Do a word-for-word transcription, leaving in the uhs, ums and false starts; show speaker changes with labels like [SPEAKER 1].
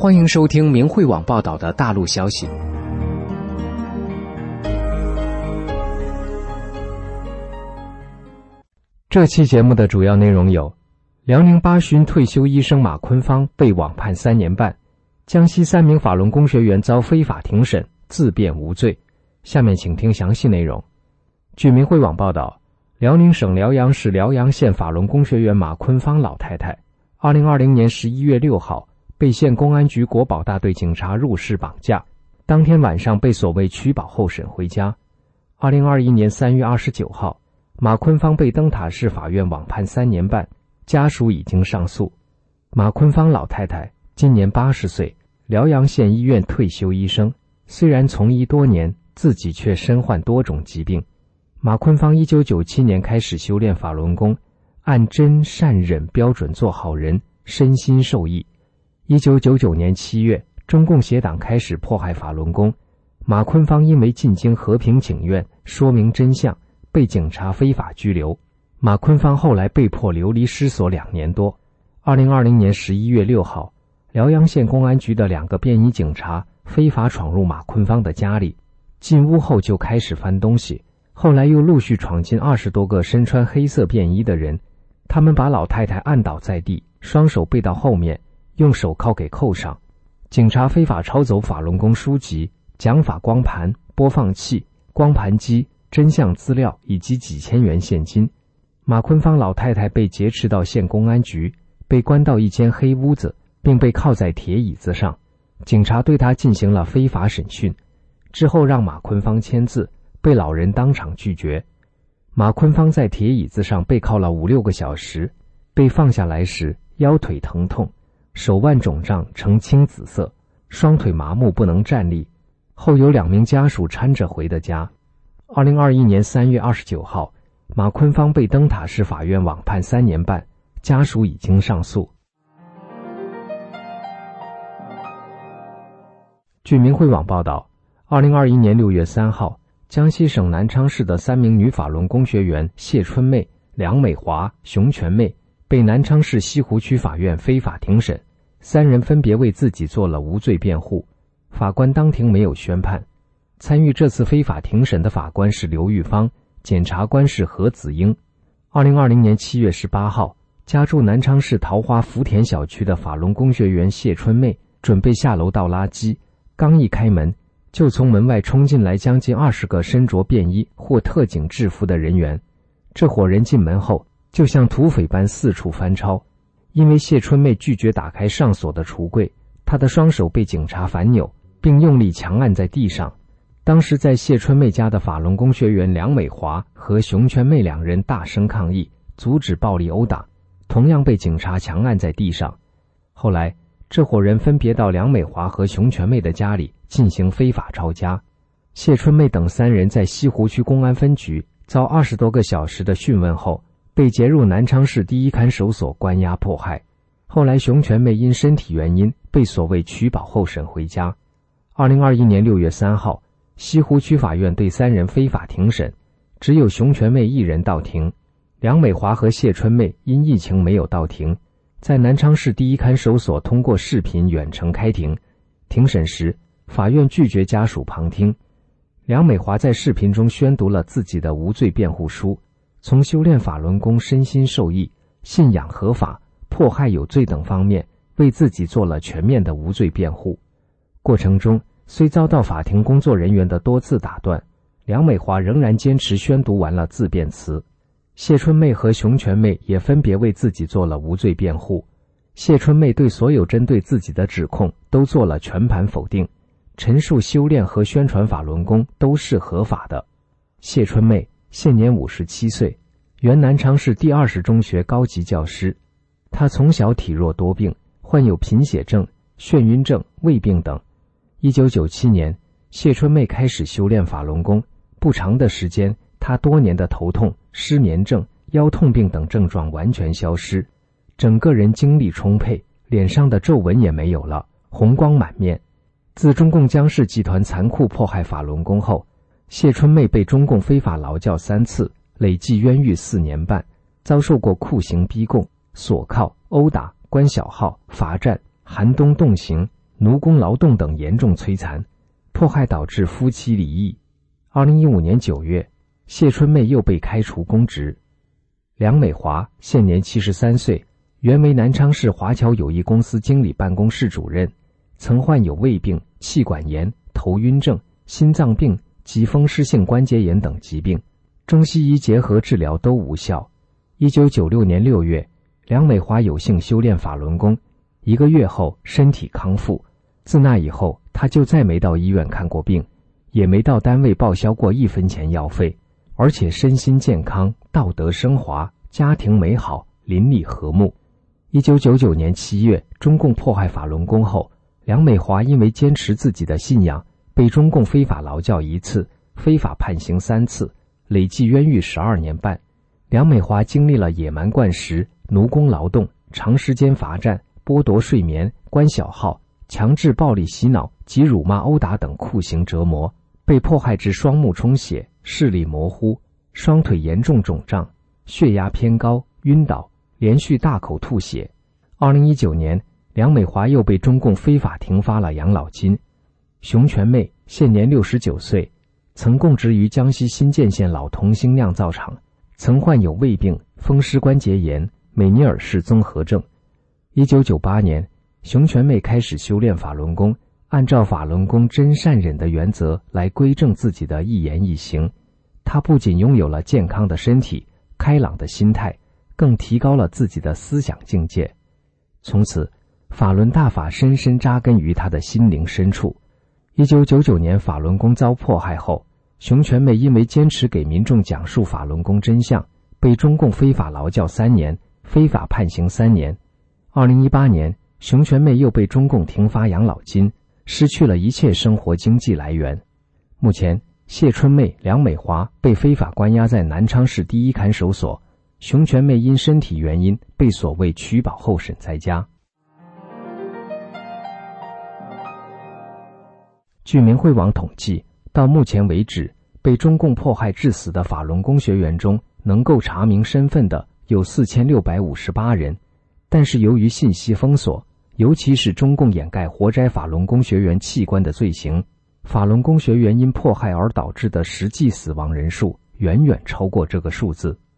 [SPEAKER 1] 欢迎收听明慧网报道的大陆消息。这期节目的主要内容有：辽宁巴勋退休医生马坤芳被网判三年半，江西三名法轮功学员遭非法庭审，自辩无罪。下面请听详细内容。据明慧网报道，辽宁省辽阳市辽阳县法轮功学员马坤芳老太太，二零二零年十一月六号被县公安局国保大队警察入室绑架，当天晚上被所谓取保候审回家。二零二一年三月二十九号，马坤芳被灯塔市法院网判三年半，家属已经上诉。马坤芳老太太今年八十岁，辽阳县医院退休医生，虽然从医多年，自己却身患多种疾病。马坤芳一九九七年开始修炼法轮功，按真善忍标准做好人，身心受益。一九九九年七月，中共邪党开始迫害法轮功，马坤芳因为进京和平请愿，说明真相，被警察非法拘留。马坤芳后来被迫流离失所两年多。二零二零年十一月六号，辽阳县公安局的两个便衣警察非法闯入马坤芳的家里，进屋后就开始翻东西，后来又陆续闯进二十多个身穿黑色便衣的人，他们把老太太按倒在地，双手背到后面，用手铐给扣上。警察非法抄走法轮功书籍、讲法光盘、播放器、光盘机、真相资料以及几千元现金。马坤芳老太太被劫持到县公安局，被关到一间黑屋子，并被铐在铁椅子上。警察对她进行了非法审讯，之后让马坤芳签字，被老人当场拒绝。马坤芳在铁椅子上被铐了五六个小时，被放下来时腰腿疼痛，手腕肿胀呈青紫色，双腿麻木不能站立，后有两名家属搀着回的家。二零二一年三月二十九号，马坤芳被灯塔市法院网判三年半，家属已经上诉。据明慧网报道，二零二一年六月三号，江西省南昌市的三名女法轮功学员谢春妹、梁美华、熊全妹被南昌市西湖区法院非法庭审，三人分别为自己做了无罪辩护，法官当庭没有宣判。参与这次非法庭审的法官是刘玉芳，检察官是何子英。二零二零年七月十八号，家住南昌市桃花福田小区的法轮功学员谢春妹准备下楼倒垃圾，刚一开门，就从门外冲进来将近二十个身着便衣或特警制服的人员。这伙人进门后，就像土匪般四处翻抄。因为谢春妹拒绝打开上锁的橱柜，她的双手被警察反扭，并用力强按在地上。当时在谢春妹家的法轮功学员梁美华和熊全妹两人大声抗议，阻止暴力殴打，同样被警察强按在地上。后来这伙人分别到梁美华和熊全妹的家里进行非法抄家。谢春妹等三人在西湖区公安分局遭二十多个小时的讯问后，被劫入南昌市第一看守所关押迫害。后来熊全妹因身体原因被所谓取保候审回家。二零二一年六月三号，西湖区法院对三人非法庭审，只有熊全妹一人到庭，梁美华和谢春妹因疫情没有到庭，在南昌市第一看守所通过视频远程开庭。庭审时，法院拒绝家属旁听。梁美华在视频中宣读了自己的无罪辩护书，从修炼法轮功身心受益、信仰合法、迫害有罪等方面为自己做了全面的无罪辩护。过程中虽遭到法庭工作人员的多次打断，梁美华仍然坚持宣读完了自辩词。谢春妹和熊全妹也分别为自己做了无罪辩护。谢春妹对所有针对自己的指控都做了全盘否定，陈述修炼和宣传法轮功都是合法的。谢春妹现年五十七岁，原南昌市第二十中学高级教师。她从小体弱多病，患有贫血症、眩晕症、胃病等。一九九七年，谢春妹开始修炼法轮功，不长的时间，她多年的头痛、失眠症、腰痛病等症状完全消失，整个人精力充沛，脸上的皱纹也没有了，红光满面。自中共江氏集团残酷迫害法轮功后，谢春妹被中共非法劳教三次，累计冤狱四年半，遭受过酷刑逼供、锁铐、殴打、关小号、罚站、寒冬冻刑、 奴工劳动等严重摧残，迫害导致夫妻离异。二零一五年九月，谢春妹又被开除公职。梁美华现年七十三岁，原为南昌市华侨友谊公司经理办公室主任，曾患有胃病、气管炎、头晕症、心脏病及风湿性关节炎等疾病，中西医结合治疗都无效。一九九六年六月，梁美华有幸修炼法轮功，一个月后身体康复。自那以后，她就再没到医院看过病，也没到单位报销过一分钱药费，而且身心健康，道德升华，家庭美好，邻里和睦。一九九九年七月，中共迫害法轮功后，梁美华因为坚持自己的信仰，被中共非法劳教一次，非法判刑三次，累计冤狱十二年半。梁美华经历了野蛮灌食、奴工劳动、长时间罚站、剥夺睡眠、关小号、强制暴力洗脑及辱骂殴打等酷刑折磨，被迫害至双目充血、视力模糊、双腿严重肿胀、血压偏高、晕倒，连续大口吐血。二零一九年，梁美华又被中共非法停发了养老金。熊全妹现年六十九岁，曾供职于江西新建县老同兴酿造厂，曾患有胃病、风湿关节炎、美尼尔氏综合症。一九九八年，熊全妹开始修炼法轮功，按照法轮功真善忍的原则来规正自己的一言一行。她不仅拥有了健康的身体、开朗的心态，更提高了自己的思想境界。从此，法轮大法深深扎根于她的心灵深处。一九九九年法轮功遭迫害后，熊全妹因为坚持给民众讲述法轮功真相，被中共非法劳教三年，非法判刑三年。二零一八年，熊全妹又被中共停发养老金，失去了一切生活经济来源。目前，谢春妹、梁美华被非法关押在南昌市第一看守所，熊全妹因身体原因被所谓取保候审在家。据明慧网统计，到目前为止，被中共迫害致死的法轮功学员中，能够查明身份的有四千六百五十八人。但是由于信息封锁，尤其是中共掩盖活摘法轮功学员器官的罪行，法轮功学员因迫害而导致的实际死亡人数远远超过这个数字。